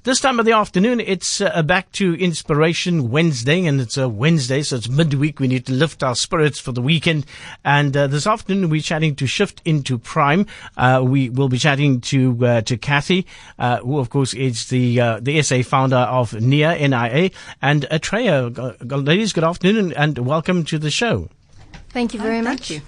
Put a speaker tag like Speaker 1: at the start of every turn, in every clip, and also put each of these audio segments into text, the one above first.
Speaker 1: This time of the afternoon, it's back to Inspiration Wednesday, and it's a Wednesday, so it's midweek. We need to lift our spirits for the weekend. And this afternoon, we're chatting to Shift into Prime. We will be chatting to Kathy, who, of course, is the SA founder of NIA, N-I-A, and Atreya. Ladies, good afternoon, and welcome to the show.
Speaker 2: Thank you very much.
Speaker 3: Thank you.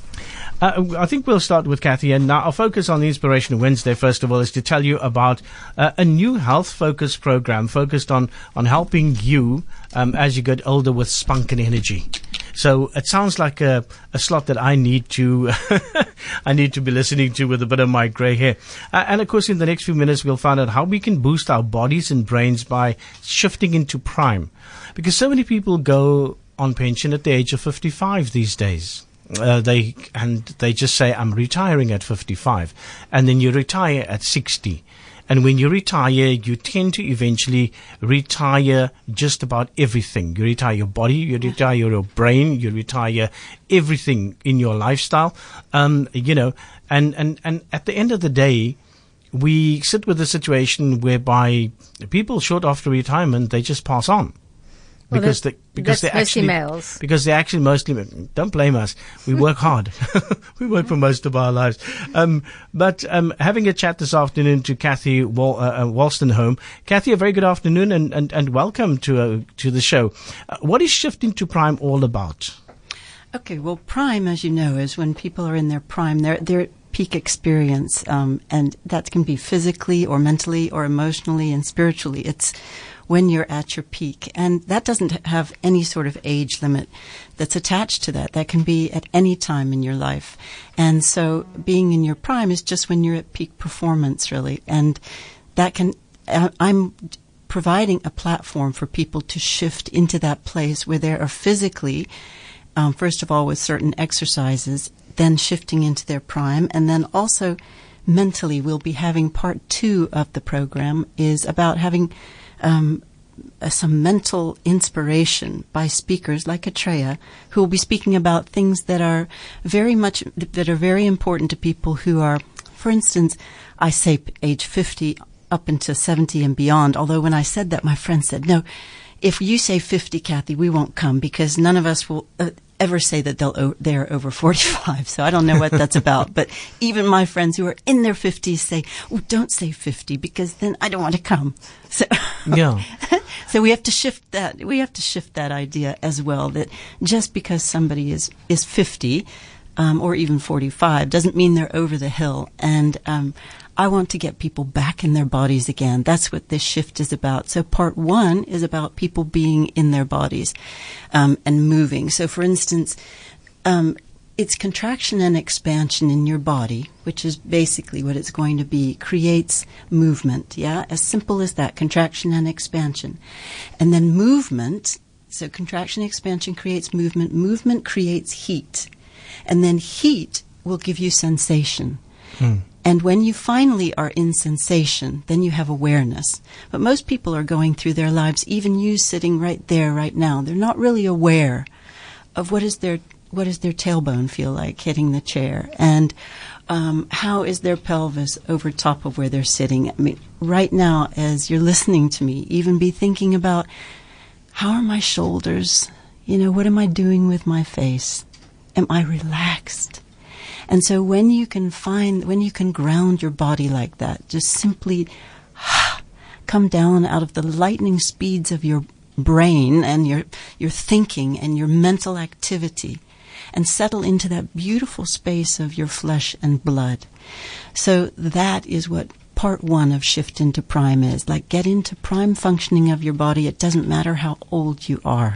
Speaker 1: I think we'll start with Kathy, and our focus on the Inspiration Wednesday, first of all, is to tell you about a new health-focused program focused on helping you as you get older with spunk and energy. So it sounds like a slot that I need to I need to be listening to with a bit of my grey hair. And of course, in the next few minutes, we'll find out how we can boost our bodies and brains by shifting into prime, because so many people go on pension at the age of 55 these days. They just say, I'm retiring at 55. And then you retire at 60. And when you retire, you tend to eventually retire just about everything. You retire your body, you retire your brain, you retire everything in your lifestyle. And at the end of the day, we sit with a situation whereby people short after retirement, they just pass on. Because they're actually males. Because they're actually mostly, don't blame us. We work hard. We work for most of our lives. But having a chat this afternoon to Kathy Wolstenholme. Kathy, a very good afternoon and welcome to the show. What is Shift into Prime all about?
Speaker 3: Okay, well, prime, as you know, is when people are in their prime. They're peak experience, and that can be physically or mentally or emotionally and spiritually. It's when you're at your peak. And that doesn't have any sort of age limit that's attached to that. That can be at any time in your life. And so being in your prime is just when you're at peak performance, really. And that can, I'm providing a platform for people to shift into that place where they are physically, first of all, with certain exercises, then shifting into their prime, and then also mentally. We'll be having part 2 of the program is about having some mental inspiration by speakers like Atreya, who will be speaking about things that are very important to people who are, for instance, I say age 50 up into 70 and beyond. Although when I said that, my friend said, no, if you say 50, Kathy, we won't come, because none of us will ever say that they're over 45. So I don't know what that's about. But even my friends who are in their 50s say, oh, don't say 50, because then I don't want to come. So,
Speaker 1: yeah.
Speaker 3: So we have to shift that. We have to shift that idea as well, that just because somebody is 50 or even 45 doesn't mean they're over the hill. And I want to get people back in their bodies again. That's what this shift is about. So part 1 is about people being in their bodies and moving. So, for instance, it's contraction and expansion in your body, which is basically what it's going to be, creates movement. Yeah, as simple as that, contraction and expansion. And then movement, so contraction and expansion creates movement. Movement creates heat. And then heat will give you sensation. And when you finally are in sensation, then you have awareness. But most people are going through their lives, even you sitting right there right now, they're not really aware of what does their tailbone feel like hitting the chair, and how is their pelvis over top of where they're sitting. I mean, right now, as you're listening to me, even be thinking about, how are my shoulders? What am I doing with my face? Am I relaxed? And so when you can ground your body like that, just simply come down out of the lightning speeds of your brain and your thinking and your mental activity, and settle into that beautiful space of your flesh and blood. So that is what part 1 of Shift into Prime is. Like, get into prime functioning of your body. It doesn't matter how old you are.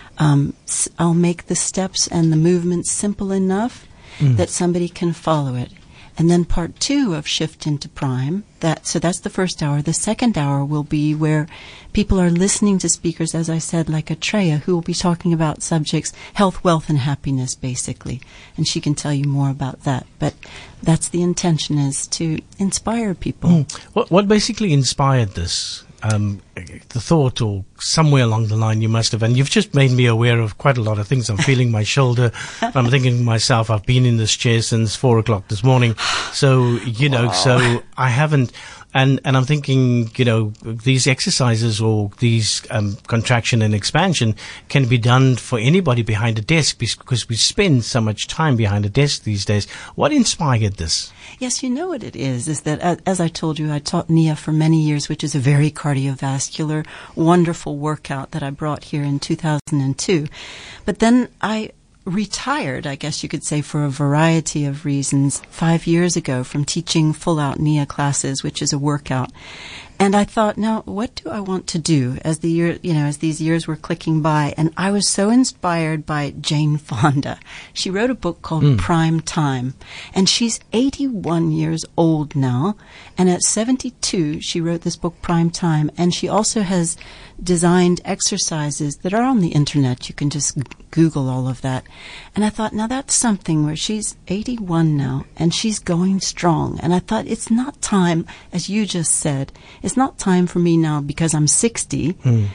Speaker 3: I'll make the steps and the movements simple enough that somebody can follow it. And then part 2 of Shift into Prime, so that's the first hour. The second hour will be where people are listening to speakers, as I said, like Atreya, who will be talking about subjects, health, wealth, and happiness, basically. And she can tell you more about that. But that's the intention, is to inspire people.
Speaker 1: What basically inspired this? The thought, or somewhere along the line you must have, and you've just made me aware of quite a lot of things. I'm feeling my shoulder. I'm thinking to myself, I've been in this chair since 4 o'clock this morning. So,
Speaker 3: Wow.
Speaker 1: So I haven't, And I'm thinking, these exercises or these contraction and expansion can be done for anybody behind a desk because we spend so much time behind a desk these days. What inspired this?
Speaker 3: Yes, you know what it is that, as I told you, I taught NIA for many years, which is a very cardiovascular, wonderful workout that I brought here in 2002. But then I retired, I guess you could say, for a variety of reasons 5 years ago from teaching full-out NIA classes, which is a workout. And I thought, now, what do I want to do as as these years were clicking by? And I was so inspired by Jane Fonda. She wrote a book called Prime Time, and she's 81 years old now. And at 72, she wrote this book, Prime Time, and she also has designed exercises that are on the internet. You can just Google all of that. And I thought, now that's something where she's 81 now, and she's going strong. And I thought, it's not time, as you just said, it's not time for me now because I'm 60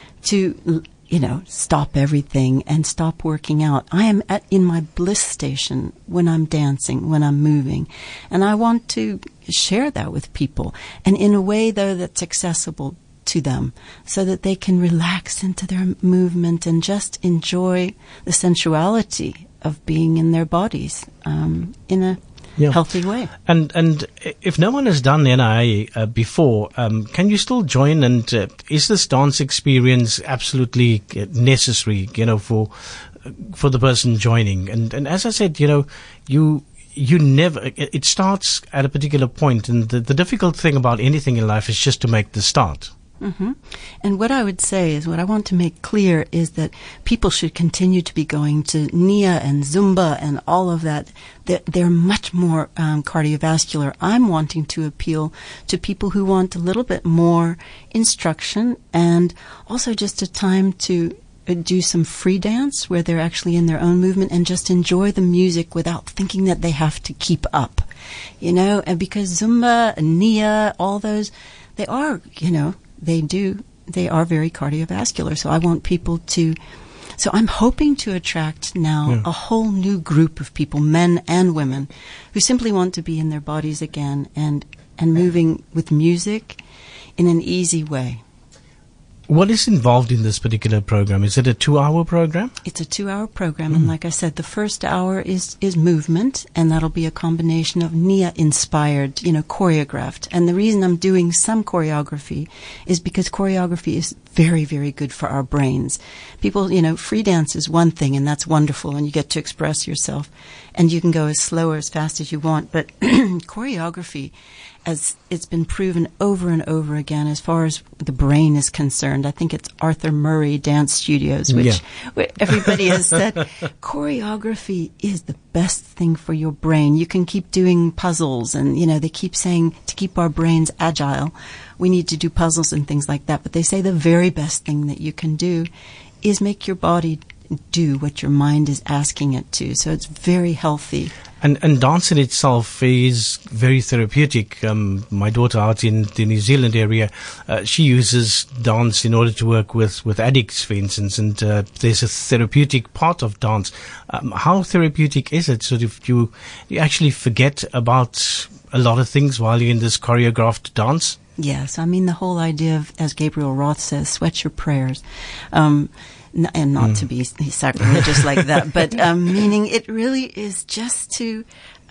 Speaker 3: to, stop everything and stop working out. I am in my bliss station when I'm dancing, when I'm moving. And I want to share that with people. And in a way, though, that's accessible to them so that they can relax into their movement and just enjoy the sensuality of being in their bodies in a healthy way.
Speaker 1: And if no one has done NIA before, can you still join? And is this dance experience absolutely necessary, for the person joining? And as I said, you never, it starts at a particular point, and the difficult thing about anything in life is just to make the start.
Speaker 3: Mm-hmm. And what I would say is, what I want to make clear is that people should continue to be going to NIA and Zumba and all of that. They're much more cardiovascular. I'm wanting to appeal to people who want a little bit more instruction and also just a time to do some free dance where they're actually in their own movement and just enjoy the music without thinking that they have to keep up. And because Zumba and NIA, all those, they are, they are very cardiovascular. So I want people so I'm hoping to attract now a whole new group of people, men and women, who simply want to be in their bodies again and moving with music in an easy way.
Speaker 1: What is involved in this particular program? Is it a 2-hour program?
Speaker 3: It's a 2-hour program, and like I said, the first hour is movement, and that'll be a combination of NIA-inspired, choreographed. And the reason I'm doing some choreography is because choreography is very, very good for our brains. People, free dance is one thing, and that's wonderful, and you get to express yourself, and you can go as slow or as fast as you want, but choreography, as it's been proven over and over again as far as the brain is concerned. I think it's Arthur Murray Dance Studios, where everybody has said choreography is the best thing for your brain. You can keep doing puzzles and, they keep saying to keep our brains agile, we need to do puzzles and things like that. But they say the very best thing that you can do is make your body do what your mind is asking it to. So it's very healthy.
Speaker 1: And dance in itself is very therapeutic. My daughter out in the New Zealand area, she uses dance in order to work with addicts, for instance, and there's a therapeutic part of dance. How therapeutic is it? So if you actually forget about a lot of things while you're in this choreographed dance?
Speaker 3: Yes, the whole idea of, as Gabriel Roth says, sweat your prayers. And not to be sacrilegious like that, but meaning it really is just to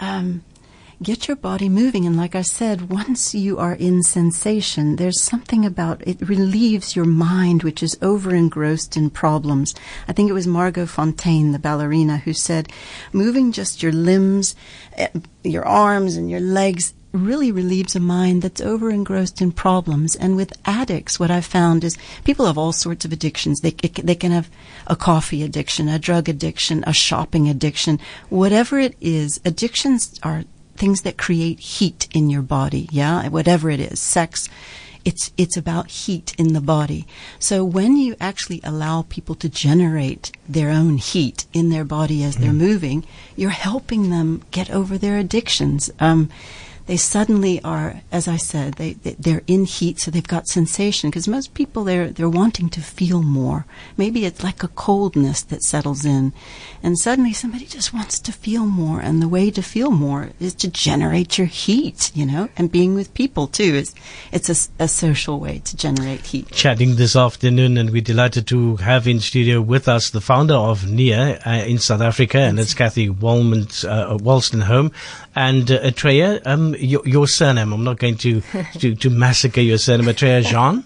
Speaker 3: get your body moving. And like I said, once you are in sensation, there's something about it relieves your mind, which is over engrossed in problems. I think it was Margot Fontaine, the ballerina, who said, moving just your limbs, your arms and your legs really relieves a mind that's over engrossed in problems. And with addicts, what I've found is people have all sorts of addictions. They can have a coffee addiction, a drug addiction, a shopping addiction, whatever it is. Addictions are things that create heat in your body. Yeah, whatever it is, sex. It's about heat in the body. So when you actually allow people to generate their own heat in their body as they're moving, you're helping them get over their addictions. they suddenly are, as I said, they're in heat, so they've got sensation. Because most people, they're wanting to feel more. Maybe it's like a coldness that settles in, and suddenly somebody just wants to feel more. And the way to feel more is to generate your heat, and being with people too. It's a social way to generate heat.
Speaker 1: Chatting this afternoon, and we're delighted to have in studio with us the founder of NIA in South Africa, and it's Kathy Wolstenholme. And Atreya, your surname, I'm not going to massacre your surname. Atreya Jean?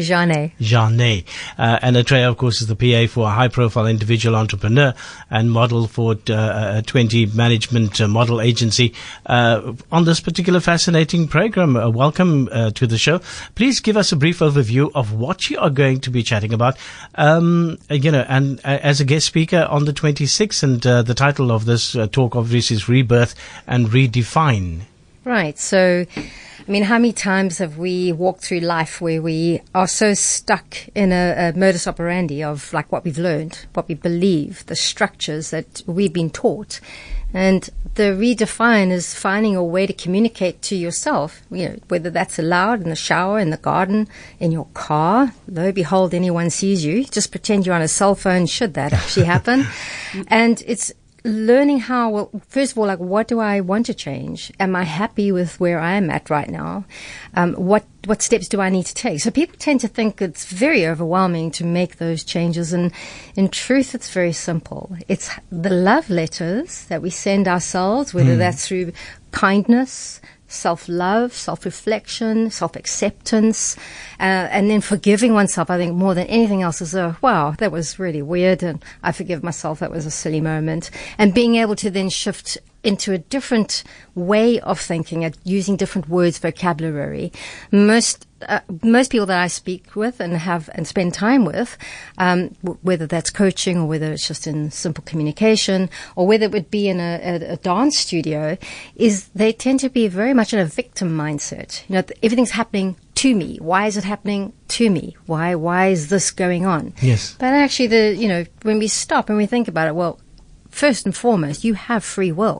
Speaker 1: Jeanne. And Atreya, of course, is the PA for a high-profile individual entrepreneur and model for 20 management model agency. On this particular fascinating program, welcome to the show. Please give us a brief overview of what you are going to be chatting about. And as a guest speaker on the 26th, and the title of this talk obviously is Rebirth and Redefine.
Speaker 2: Right. So, how many times have we walked through life where we are so stuck in a modus operandi of like what we've learned, what we believe, the structures that we've been taught. And the redefine is finding a way to communicate to yourself, whether that's aloud in the shower, in the garden, in your car. Lo and behold, anyone sees you. Just pretend you're on a cell phone, should that actually happen. And it's learning how, well, first of all, like, what do I want to change? Am I happy with where I am at right now? What steps do I need to take? So people tend to think it's very overwhelming to make those changes. And in truth, it's very simple. It's the love letters that we send ourselves, whether that's through kindness, self-love, self-reflection, self-acceptance, and then forgiving oneself. I think more than anything else is wow, that was really weird, and I forgive myself, that was a silly moment. And being able to then shift into a different way of thinking, at using different words, vocabulary. Most people that I speak with and spend time with, whether that's coaching or whether it's just in simple communication or whether it would be in a dance studio, is they tend to be very much in a victim mindset. Everything's happening to me. Why is it happening to me? Why is this going on?
Speaker 1: Yes.
Speaker 2: But actually, when we stop and we think about it, well, first and foremost, you have free will.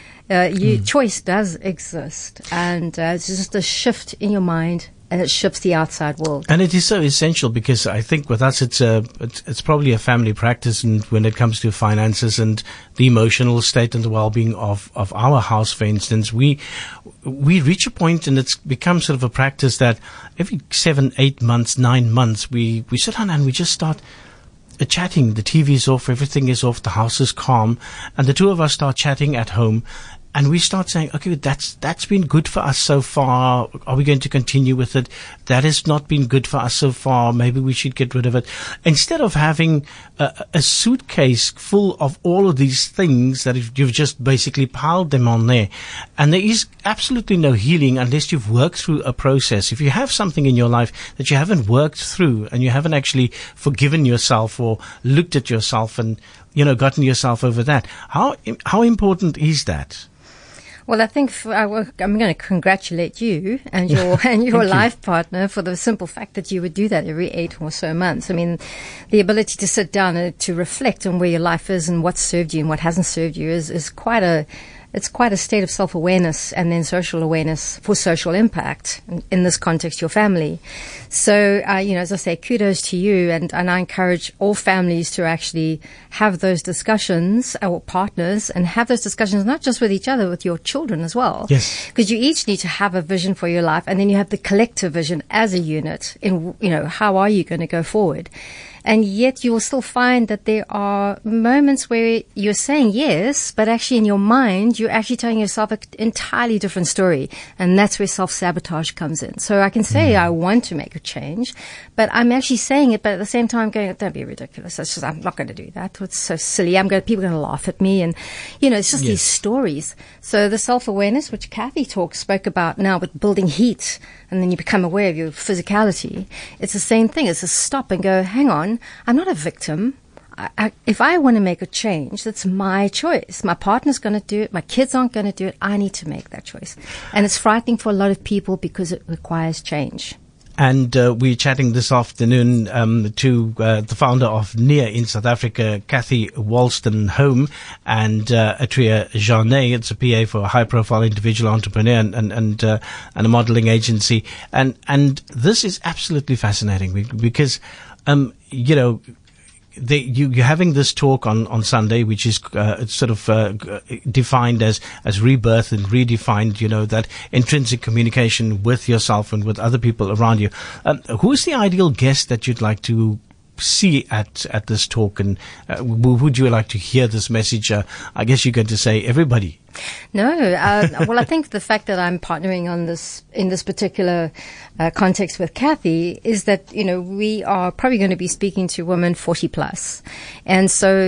Speaker 2: Choice does exist, and it's just a shift in your mind, and it shifts the outside world. And
Speaker 1: it is so essential because I think with us, it's probably a family practice, and when it comes to finances and the emotional state and the well-being of our house, for instance, we reach a point, and it's become sort of a practice that every 7, 8 months, 9 months, we sit down and we just start chatting. The TV is off, everything is off, the house is calm, and the two of us start chatting at home. And we start saying, okay, that's been good for us so far. Are we going to continue with it? That has not been good for us so far. Maybe we should get rid of it. Instead of having a suitcase full of all of these things that you've just basically piled them on there. And there is absolutely no healing unless you've worked through a process. If you have something in your life that you haven't worked through and you haven't actually forgiven yourself or looked at yourself and, gotten yourself over that, how important is that?
Speaker 2: Well, I think I'm going to congratulate you and your life partner for the simple fact that you would do that every 8 or so months. The ability to sit down and to reflect on where your life is and what served you and what hasn't served you is quite a state of self-awareness, and then social awareness for social impact, in this context, your family. So, as I say, kudos to you, and I encourage all families to actually have those discussions, or partners, and have those discussions not just with each other, with your children as well.
Speaker 1: Yes.
Speaker 2: Because you each need to have a vision for your life, and then you have the collective vision as a unit in, how are you going to go forward? And yet you will still find that there are moments where you're saying yes, but actually in your mind, you're actually telling yourself an entirely different story. And that's where self-sabotage comes in. So I can say I want to make a change, but I'm actually saying it, but at the same time going, don't be ridiculous. I'm not going to do that. It's so silly. People are going to laugh at me. And, it's just these stories. So the self-awareness, which Kathy spoke about now with building heat, and then you become aware of your physicality. It's the same thing. It's a stop and go, hang on, I'm not a victim. If I want to make a change, that's my choice. My partner's going to do it. My kids aren't going to do it. I need to make that choice. And it's frightening for a lot of people because it requires change.
Speaker 1: And we're chatting this afternoon to the founder of NIA in South Africa, Kathy Wolstenholme, and Atria Janet. It's a PA for a high-profile individual entrepreneur and a modeling agency. And this is absolutely fascinating because, you're having this talk on Sunday, which is defined as rebirth and redefined, that intrinsic communication with yourself and with other people around you. Who is the ideal guest that you'd like to see at this talk, and would you like to hear this message? I guess you're going to say everybody.
Speaker 2: No, well, I think the fact that I'm partnering on this in this particular context with Kathy is that we are probably going to be speaking to women 40 plus, and so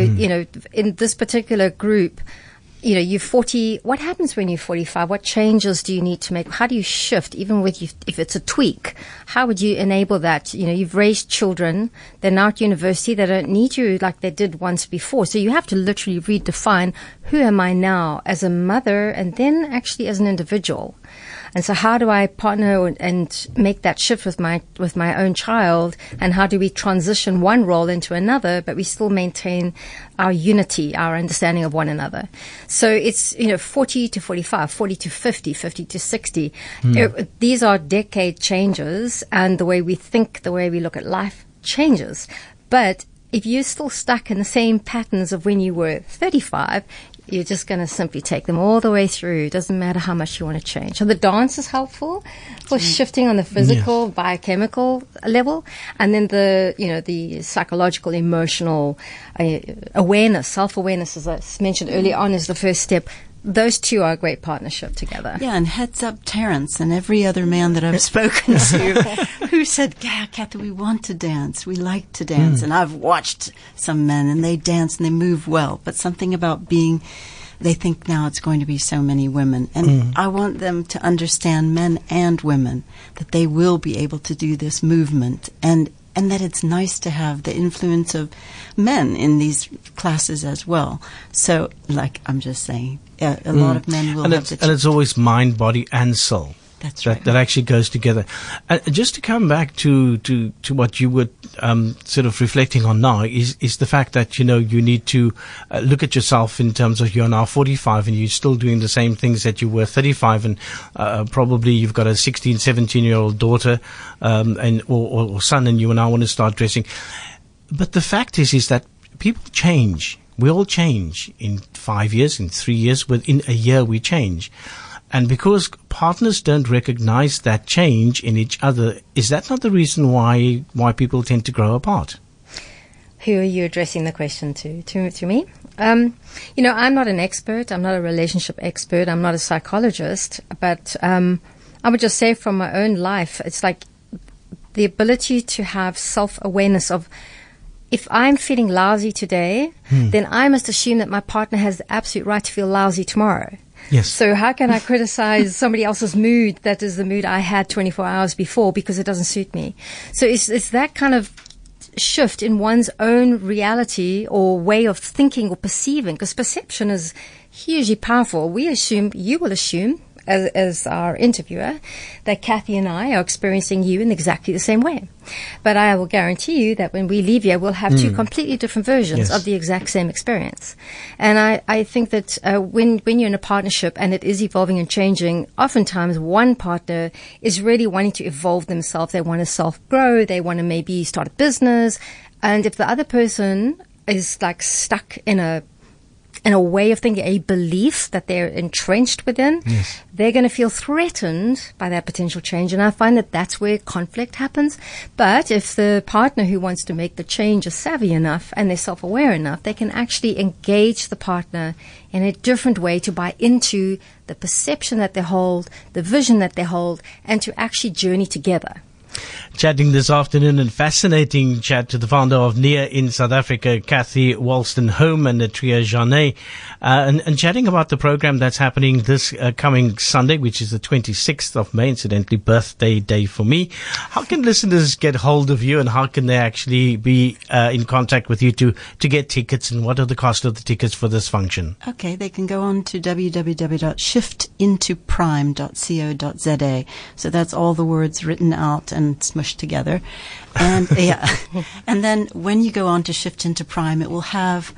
Speaker 2: in this particular group. You're 40. What happens when you're 45? What changes do you need to make? How do you shift, even with you, if it's a tweak? How would you enable that? You've raised children. They're now at university. They don't need you like they did once before. So you have to literally redefine who am I now as a mother and then actually as an individual. And so how do I partner and make that shift with my own child? And how do we transition one role into another, but we still maintain our unity, our understanding of one another? So it's, 40 to 45, 40 to 50, 50 to 60. These are decade changes, and the way we think, the way we look at life changes. But if you're still stuck in the same patterns of when you were 35, you're just going to simply take them all the way through. It doesn't matter how much you want to change. So the dance is helpful for shifting on the physical, biochemical level. And then the psychological, emotional awareness, self-awareness, as I mentioned earlier on, is the first step. Those two are a great partnership together.
Speaker 3: Yeah, and heads up Terence and every other man that I've spoken to who said, yeah, Kathy, we want to dance. We like to dance. And I've watched some men and they dance and they move well. But something about they think now it's going to be so many women. And I want them to understand, men and women, that they will be able to do this movement and that it's nice to have the influence of men in these classes as well. So, like I'm just saying, a lot of men will have to...
Speaker 1: And it's always mind, body, and soul.
Speaker 3: That's right.
Speaker 1: That actually goes together. Just to come back to what you were sort of reflecting on now is the fact that, you need to look at yourself in terms of you're now 45 and you're still doing the same things that you were 35, and probably you've got a 16, 17-year-old daughter or son, and you now want to start dressing. But the fact is that people change. We all change. In 5 years, in 3 years, within a year we change. And because partners don't recognize that change in each other, is that not the reason why people tend to grow apart?
Speaker 2: Who are you addressing the question to? To me? I'm not an expert. I'm not a relationship expert. I'm not a psychologist. But I would just say from my own life, it's like the ability to have self-awareness of, if I'm feeling lousy today, then I must assume that my partner has the absolute right to feel lousy tomorrow.
Speaker 1: Yes.
Speaker 2: So how can I criticize somebody else's mood that is the mood I had 24 hours before because it doesn't suit me? So it's that kind of shift in one's own reality or way of thinking or perceiving, because perception is hugely powerful. You will assume, as our interviewer, that Kathy and I are experiencing you in exactly the same way. But I will guarantee you that when we leave here, we'll have two completely different versions of the exact same experience. And I think that when you're in a partnership and it is evolving and changing, oftentimes one partner is really wanting to evolve themselves. They want to self-grow. They want to maybe start a business. And if the other person is like stuck in a way of thinking, a belief that they're entrenched within, they're going to feel threatened by that potential change. And I find that that's where conflict happens. But if the partner who wants to make the change is savvy enough and they're self-aware enough, they can actually engage the partner in a different way to buy into the perception that they hold, the vision that they hold, and to actually journey together.
Speaker 1: Chatting this afternoon, and fascinating chat to the founder of NIA in South Africa, Kathy Wolstenholme, and Atria Janet, and chatting about the program that's happening this coming Sunday, which is the 26th of May, incidentally, birthday day for me. How can listeners get hold of you, and how can they actually be in contact with you to get tickets, and what are the cost of the tickets for this function?
Speaker 3: Okay, they can go on to www.shiftintoprime.co.za. So that's all the words written out, and and smushed together. And yeah, and then when you go on to Shift into Prime, it will have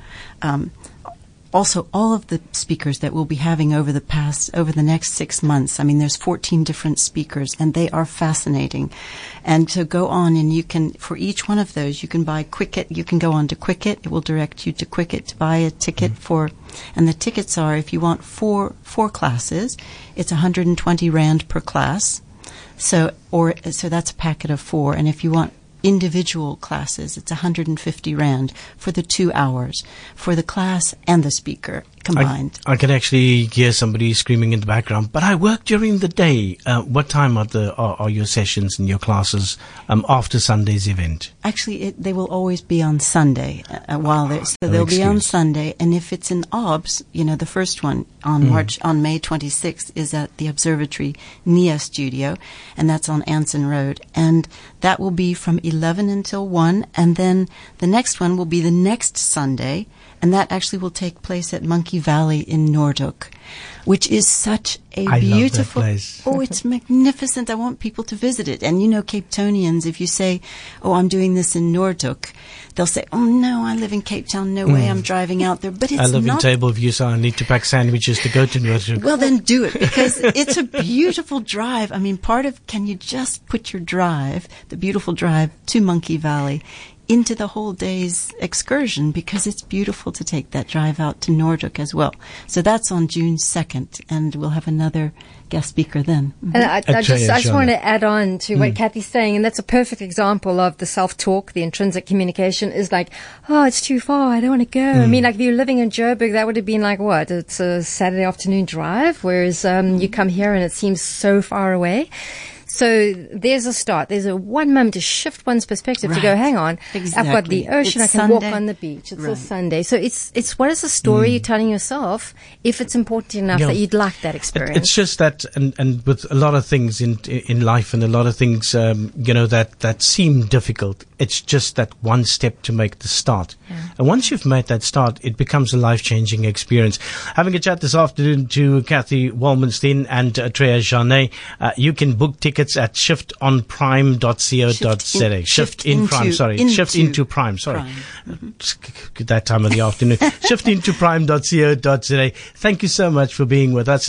Speaker 3: also all of the speakers that we'll be having over the next 6 months. I mean, there's 14 different speakers, and they are fascinating. And so go on, and you can, for each one of those, you can buy Quicket. You can go on to Quicket. It will direct you to Quicket to buy a ticket for, and the tickets are, if you want four classes, it's 120 Rand per class. So that's a packet of 4. And if you want individual classes, it's 150 Rand for the 2 hours for the class and the speaker combined.
Speaker 1: I can actually hear somebody screaming in the background, but I work during the day. What time are your sessions and your classes after Sunday's event?
Speaker 3: Actually, they will always be on Sunday they'll be on Sunday. And if it's in OBS, the first one on May 26th is at the Observatory NIA Studio, and that's on Anson Road. And that will be from 11 until 1, and then the next one will be the next Sunday, and that actually will take place at Monkey Valley in Noordhoek, which is such a beautiful
Speaker 1: place.
Speaker 3: Oh, it's magnificent. I want people to visit it. And Cape Townians, if you say, "Oh, I'm doing this in Noordhoek," they'll say, "Oh no, I live in Cape Town. No way, I'm driving out there." But it's
Speaker 1: I live in Tableview, so I need to pack sandwiches to go to Noordhoek.
Speaker 3: Well, then do it, because it's a beautiful drive. I mean, can you just put your drive, the beautiful drive to Monkey Valley, into the whole day's excursion, because it's beautiful to take that drive out to Noordhoek as well. So that's on June 2nd, and we'll have another guest speaker then.
Speaker 2: And I just want to add on to what Kathy's saying, and that's a perfect example of the self-talk, the intrinsic communication is like, oh, it's too far, I don't want to go. I mean, like if you're living in Joburg, that would have been like, what, it's a Saturday afternoon drive, whereas you come here and it seems so far away. So there's a start. There's a one moment to shift one's perspective to go, hang on,
Speaker 3: exactly.
Speaker 2: I've got the ocean,
Speaker 3: It's
Speaker 2: I can
Speaker 3: Sunday.
Speaker 2: walk on the beach. It's a Sunday. So it's what is the story you're telling yourself, if it's important enough that you'd like that experience.
Speaker 1: It's just that, and with a lot of things in life, and a lot of things, that seem difficult, it's just that one step to make the start. Yeah. And once you've made that start, it becomes a life-changing experience. Having a chat this afternoon to Kathy Walmenstein and Treya Janet. You can book tickets at shiftonprime.co.za. Shift into Prime. That time of the afternoon. shiftintoprime.co.za. Thank you so much for being with us.